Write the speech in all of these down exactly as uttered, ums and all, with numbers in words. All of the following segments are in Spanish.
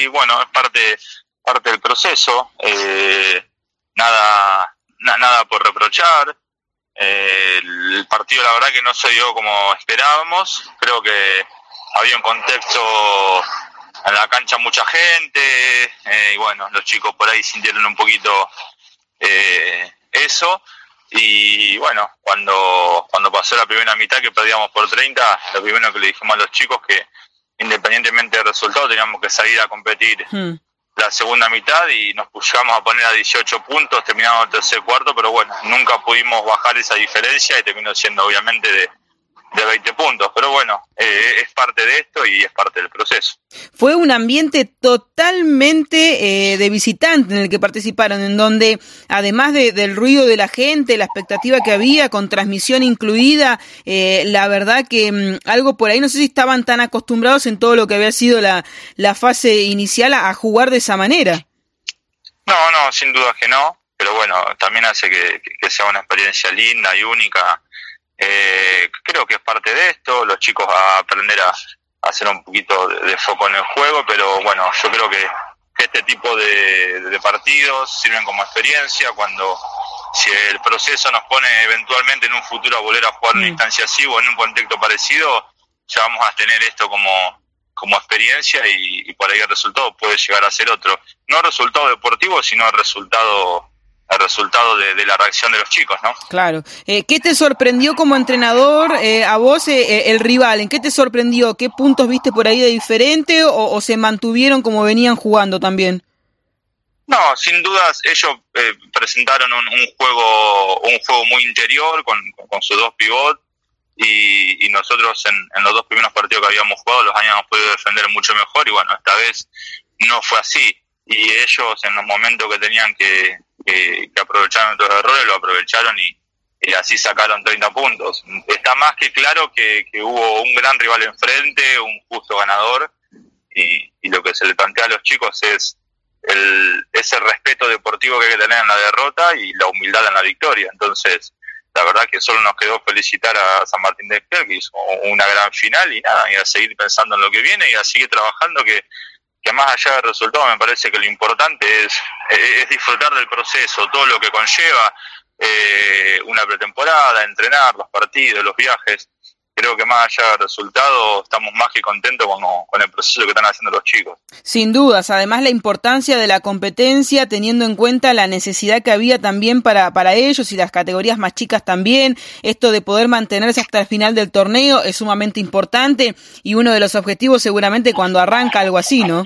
y bueno, es parte, parte del proceso, eh, nada, na, nada por reprochar. Eh, el partido la verdad que no se dio como esperábamos, creo que había un contexto en la cancha, mucha gente, eh, y bueno, los chicos por ahí sintieron un poquito eh, eso, y bueno, cuando cuando pasó la primera mitad que perdíamos por treinta, lo primero que le dijimos a los chicos que independientemente del resultado teníamos que salir a competir hmm. la segunda mitad, y nos pusimos a poner a dieciocho puntos, terminamos el tercer cuarto, pero bueno, nunca pudimos bajar esa diferencia y terminó siendo obviamente de de veinte puntos, pero bueno, eh, es parte de esto y es parte del proceso. Fue un ambiente totalmente eh, de visitante en el que participaron, en donde además de, del ruido de la gente, la expectativa que había, con transmisión incluida, eh, la verdad que mmm, algo por ahí, no sé si estaban tan acostumbrados en todo lo que había sido la, la fase inicial a, a jugar de esa manera. No, no, sin duda que no, pero bueno, también hace que, que sea una experiencia linda y única. Eh, creo que es parte de esto, los chicos a aprender a, a hacer un poquito de, de foco en el juego, pero bueno, yo creo que, que este tipo de, de partidos sirven como experiencia. Cuando si el proceso nos pone eventualmente en un futuro a volver a jugar una instancia así o en un contexto parecido, ya vamos a tener esto como, como experiencia, y, y por ahí el resultado puede llegar a ser otro. No el resultado deportivo, sino el resultado el resultado de, de la reacción de los chicos, ¿no? Claro. Eh, ¿Qué te sorprendió como entrenador eh, a vos eh, el rival? ¿En qué te sorprendió? ¿Qué puntos viste por ahí de diferente o, o se mantuvieron como venían jugando también? No, sin dudas ellos eh, presentaron un, un juego un juego muy interior con, con sus dos pivots, y, y nosotros en, en los dos primeros partidos que habíamos jugado los habíamos podido defender mucho mejor, y bueno, esta vez no fue así, y ellos en los momentos que tenían que Que, que aprovecharon nuestros errores, lo aprovecharon y, y así sacaron treinta puntos. Está más que claro que, que hubo un gran rival enfrente, un justo ganador, y, y lo que se le plantea a los chicos es el, ese respeto deportivo que hay que tener en la derrota y la humildad en la victoria. Entonces, la verdad que solo nos quedó felicitar a San Martín de Esquel, que hizo una gran final, y nada, y a seguir pensando en lo que viene y a seguir trabajando, que que más allá del resultado me parece que lo importante es, es disfrutar del proceso, todo lo que conlleva eh, una pretemporada, entrenar, los partidos, los viajes. Creo que más allá del resultado estamos más que contentos con, con el proceso que están haciendo los chicos. Sin dudas, además la importancia de la competencia, teniendo en cuenta la necesidad que había también para, para ellos y las categorías más chicas también, esto de poder mantenerse hasta el final del torneo es sumamente importante, y uno de los objetivos seguramente cuando arranca algo así, ¿no?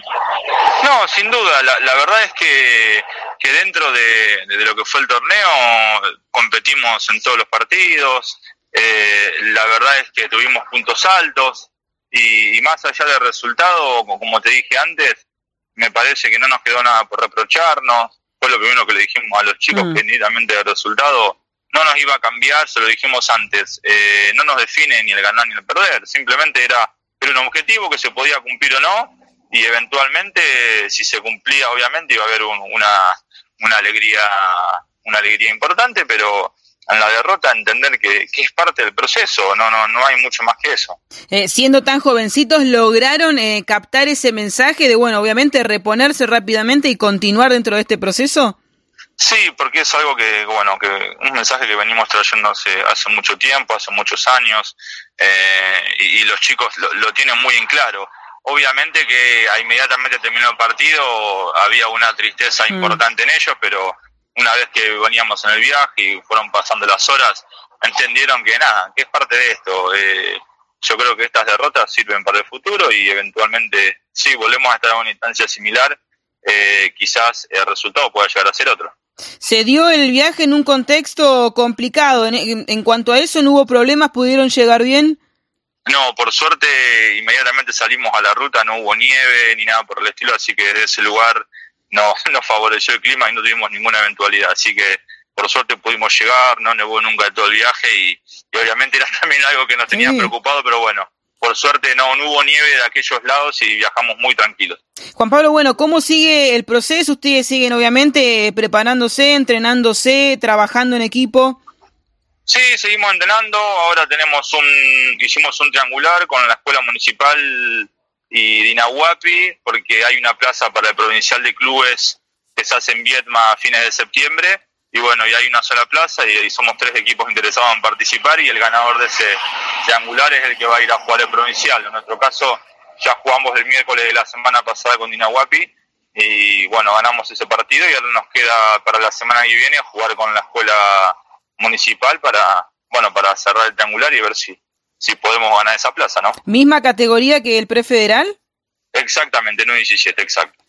No, sin duda, la, la verdad es que, que dentro de, de lo que fue el torneo competimos en todos los partidos. Eh, la verdad es que tuvimos puntos altos, y, y más allá del resultado, como te dije antes, me parece que no nos quedó nada por reprocharnos. Fue lo primero que le dijimos a los chicos, mm. que inmediatamente el resultado no nos iba a cambiar, se lo dijimos antes, eh, no nos define ni el ganar ni el perder, simplemente era, era un objetivo que se podía cumplir o no, y eventualmente si se cumplía obviamente iba a haber un, una, una alegría una alegría importante, pero en la derrota entender que, que es parte del proceso, no no no hay mucho más que eso. Eh, siendo tan jovencitos, ¿lograron eh, captar ese mensaje de, bueno, obviamente reponerse rápidamente y continuar dentro de este proceso? Sí, porque es algo que, bueno, que un mensaje que venimos trayendo hace, hace mucho tiempo, hace muchos años, eh, y, y los chicos lo, lo tienen muy en claro. Obviamente que inmediatamente terminó el partido había una tristeza mm. importante en ellos, pero una vez que veníamos en el viaje y fueron pasando las horas, entendieron que nada, que es parte de esto. Eh, yo creo que estas derrotas sirven para el futuro, y eventualmente, si volvemos a estar en una instancia similar, eh, quizás el resultado pueda llegar a ser otro. Se dio el viaje en un contexto complicado. En, en, en cuanto a eso, ¿no hubo problemas? ¿Pudieron llegar bien? No, por suerte inmediatamente salimos a la ruta, no hubo nieve ni nada por el estilo, así que desde ese lugar nos, nos favoreció el clima y no tuvimos ninguna eventualidad, así que por suerte pudimos llegar, no nevó nunca todo el viaje, y, y obviamente era también algo que nos tenía sí. preocupado, pero bueno, por suerte no, no hubo nieve de aquellos lados y viajamos muy tranquilos. Juan Pablo, bueno, ¿cómo sigue el proceso? Ustedes siguen obviamente preparándose, entrenándose, trabajando en equipo. Sí, seguimos entrenando, ahora tenemos un, hicimos un triangular con la escuela municipal y Dinahuapi, porque hay una plaza para el Provincial de Clubes que se hace en Viedma a fines de septiembre, y bueno, y hay una sola plaza, y, y somos tres equipos interesados en participar, y el ganador de ese triangular es el que va a ir a jugar el Provincial. En nuestro caso, ya jugamos el miércoles de la semana pasada con Dinahuapi, y bueno, ganamos ese partido, y ahora nos queda para la semana que viene jugar con la escuela municipal para, bueno, para cerrar el triangular y ver si, si podemos ganar esa plaza, ¿no? ¿Misma categoría que el prefederal? Exactamente, no diecisiete, exacto.